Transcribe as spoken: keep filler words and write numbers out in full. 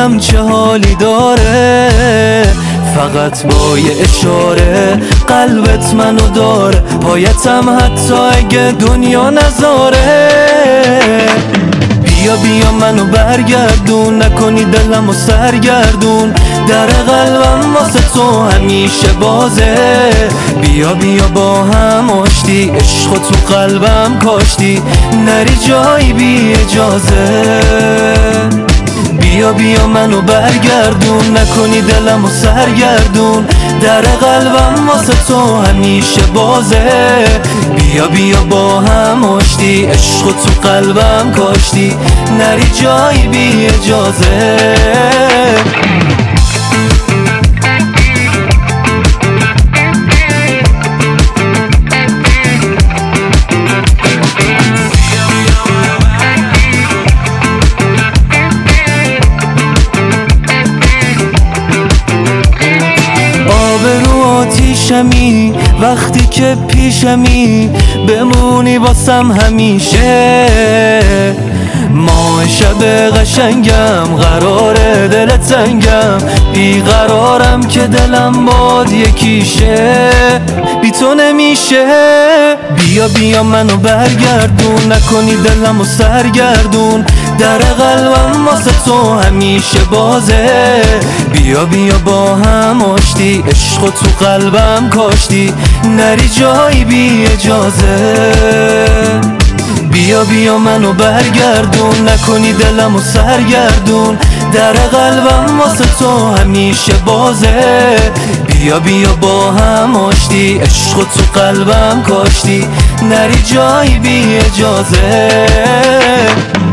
ببینم چه حالی داره، فقط با یه اشاره قلبت منو داره، پایتم حتی اگه دنیا نذاره. بیا بیا منو برگردون، نکنی دلمو سرگردون، در قلبم واسه تو همیشه بازه. بیا بیا با هم آشتی، عشق تو قلبم کاشتی، نری جایی بی اجازه. بیا بیا منو برگردون، نکنی دلمو سرگردون، در قلبم واسه تو همیشه بازه. بیا بیا با هم آشتی، عشق تو قلبم کاشتی، نری جایی بی اجازه. آتیشمی وقتی که پیشمی، بمونی واسم همیشه. ماه شب قشنگم، قراره دلت تنگم، بیقرارم که دلم باد یکیشه، بی تو نمیشه. بیا بیا منو برگردون، نکنی دلمو سرگردون، در قلبم واسه تو همیشه بازه. بیا بیا با هم آشتی، عشق تو قلبم کاشتی، نری جایی بی اجازه. بیا بیا منو برگردون، نکنی دلمو سرگردون، در قلبم واسه تو همیشه بازه. بیا بیا با هم آشتی، عشق تو قلبم کاشتی، نری جایی بی اجازه.